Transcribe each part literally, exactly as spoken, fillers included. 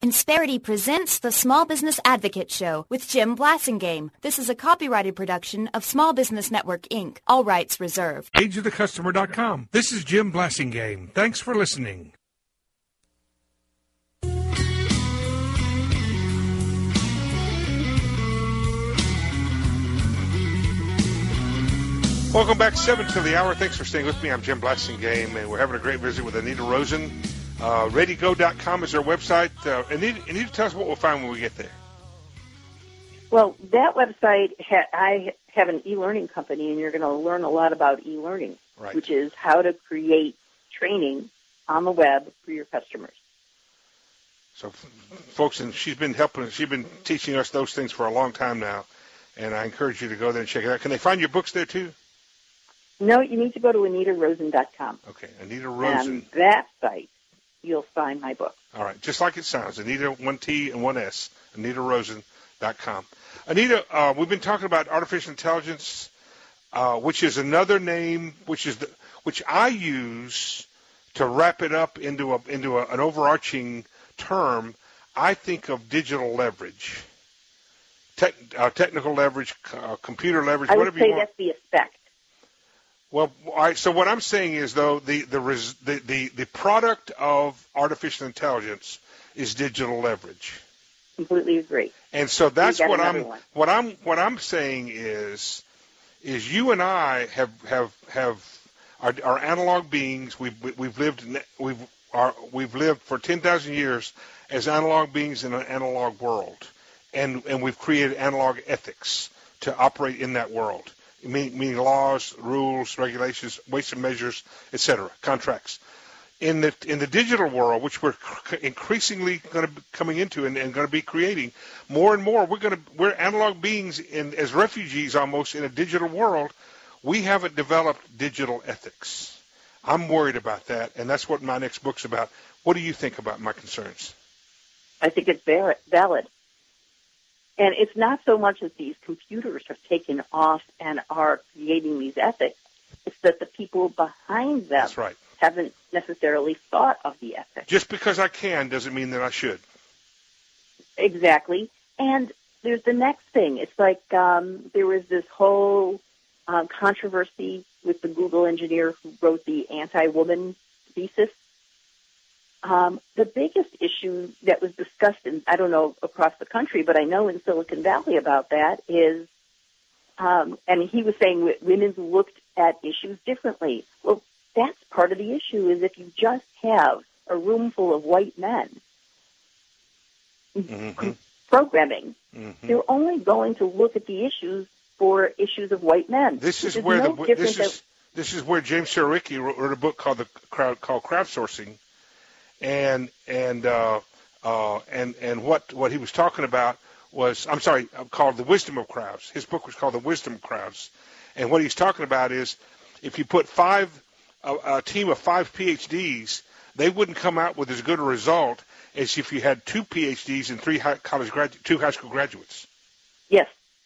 Insperity presents the Small Business Advocate Show with Jim Blasingame. This is a copyrighted production of Small Business Network, Incorporated. All rights reserved. age of the customer dot com. This is Jim Blasingame. Thanks for listening. Welcome back, seven till the hour. Thanks for staying with me. I'm Jim Blasingame, and we're having a great visit with Anita Rosen. Uh, ready go dot com is our website. Uh, Anita, Anita, tell us what we'll find when we get there. Well, that website, ha- I have an e-learning company, and you're going to learn a lot about e-learning, right, which is how to create training on the web for your customers. So, folks, and she's been helping, she's been teaching us those things for a long time now, and I encourage you to go there and check it out. Can they find your books there, too? No, you need to go to Anita Rosen dot com. Okay, Anita Rosen. And that site, you'll find my book. All right, just like it sounds, Anita, one T and one S, Anita Rosen dot com. Anita, uh, we've been talking about artificial intelligence, uh, which is another name, which is the, which I use to wrap it up into a into a, an overarching term. I think of digital leverage, Tech, uh, technical leverage, uh, computer leverage, I would whatever say you want. that's the effect. Well, I, so what I'm saying is, though, the the, res, the the the product of artificial intelligence is digital leverage. Completely agree. And so that's what I'm one. what I'm what I'm saying is is you and I have have have are, are analog beings. We've we've lived we've are we've lived for ten thousand years as analog beings in an analog world, and and we've created analog ethics to operate in that world. Meaning laws, rules, regulations, weights and measures, et cetera, contracts. In the in the digital world, which we're increasingly going to be coming into and, and going to be creating more and more, we're going to we're analog beings in, as refugees almost in a digital world. We haven't developed digital ethics. I'm worried about that, and that's what my next book's about. What do you think about my concerns? I think it's valid. And it's not so much that these computers have taken off and are creating these ethics. It's that the people behind them That's right. haven't necessarily thought of the ethics. Just because I can doesn't mean that I should. Exactly. And there's the next thing. It's like um, there was this whole uh, controversy with the Google engineer who wrote the anti-woman thesis. Um, the biggest issue that was discussed, in, I don't know, across the country, but I know in Silicon Valley about that is, um, and he was saying women looked at issues differently. Well, that's part of the issue is if you just have a room full of white men mm-hmm. programming, mm-hmm. they're only going to look at the issues for issues of white men. This is is where no the this than, is this is where James Surowiecki wrote, wrote a book called the crowd called Crowdsourcing. And and uh, uh, and and what what he was talking about was I'm sorry called The Wisdom of Crowds. His book was called The Wisdom of Crowds, and what he's talking about is if you put five a, a team of five P H Ds, they wouldn't come out with as good a result as if you had two P H Ds and three high, college grad two high school graduates. Yes,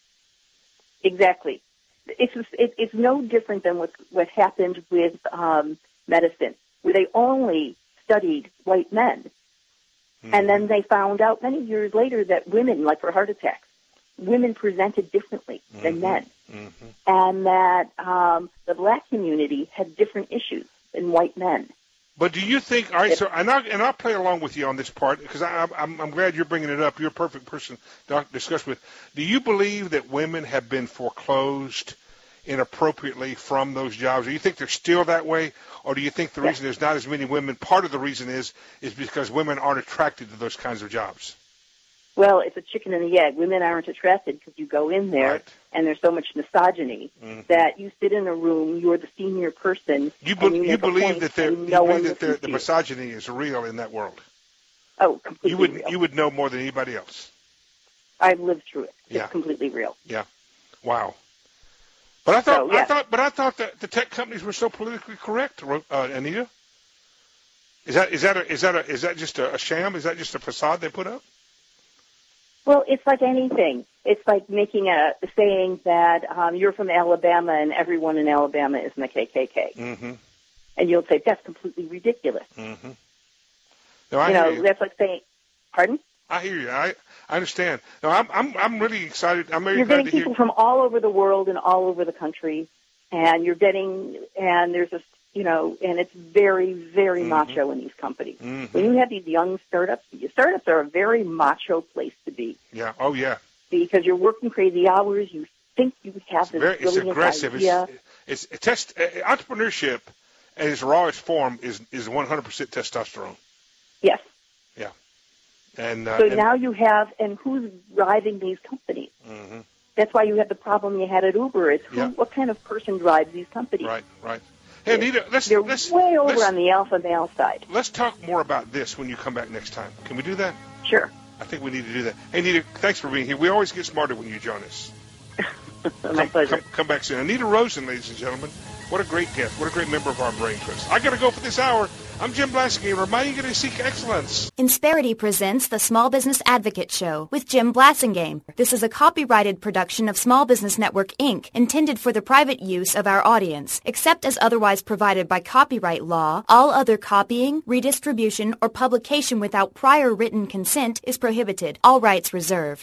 exactly. It's it, it's no different than what what happened with um, medicine, where they only studied white men. Mm-hmm. And then they found out many years later that women, like for heart attacks, women presented differently mm-hmm. than men. Mm-hmm. And that um, the black community had different issues than white men. But do you think, all right, so, and I'll, and I'll play along with you on this part, because I'm, I'm glad you're bringing it up. You're a perfect person to discuss with. Do you believe that women have been foreclosed inappropriately from those jobs? Do you think they're still that way, or do you think the yes. reason there's not as many women, part of the reason is is because women aren't attracted to those kinds of jobs? Well, it's a chicken and the egg. Women aren't attracted because you go in there right. and there's so much misogyny mm-hmm. that you sit in a room, you're the senior person. You, be, you, you believe that, there, no you believe that the you. misogyny is real in that world? Oh, completely you would, real. You would know more than anybody else. I've lived through it. It's yeah. completely real. Yeah. Wow. But I thought, so, yes. I thought, but I thought that the tech companies were so politically correct, uh, Anita. Is that is that a, is that a, is that just a, a sham? Is that just a facade they put up? Well, it's like anything. It's like making a saying that um, you're from Alabama and everyone in Alabama is in the K K K, mm-hmm. and you'll say that's completely ridiculous. Mm-hmm. No, I you know, hear you. that's like saying, pardon? I hear you. I, I understand. No, I'm I'm I'm really excited. I'm very You're glad getting to people hear. from all over the world and all over the country, and you're getting and there's a you know, and it's very very Mm-hmm. macho in these companies. Mhm. When you have these young startups, startups are a very macho place to be Yeah. Oh yeah. because you're working crazy hours. You think you have It's this very. It's brilliant aggressive. idea. It's it's test uh, entrepreneurship at its rawest form is is one hundred percent testosterone. Yes. Yeah. And uh, So and, now you have, and who's driving these companies? hmm That's why you had the problem you had at Uber. Is who, Yeah. what kind of person drives these companies? Right. Right. Hey, Anita, let's They're let's way over let's, on the alpha male side. let's talk more about this when you come back next time. Can we do that? Sure. I think we need to do that. Hey, Anita, thanks for being here. We always get smarter when you join us. My Come, pleasure. come, come back soon. Anita Rosen, ladies and gentlemen. What a great guest. What a great member of our Brain Trust. I got to go for this hour. I'm Jim Blasingame, reminding you to seek excellence. Insperity presents the Small Business Advocate Show with Jim Blasingame. This is a copyrighted production of Small Business Network, Incorporated, intended for the private use of our audience. Except as otherwise provided by copyright law, all other copying, redistribution, or publication without prior written consent is prohibited. All rights reserved.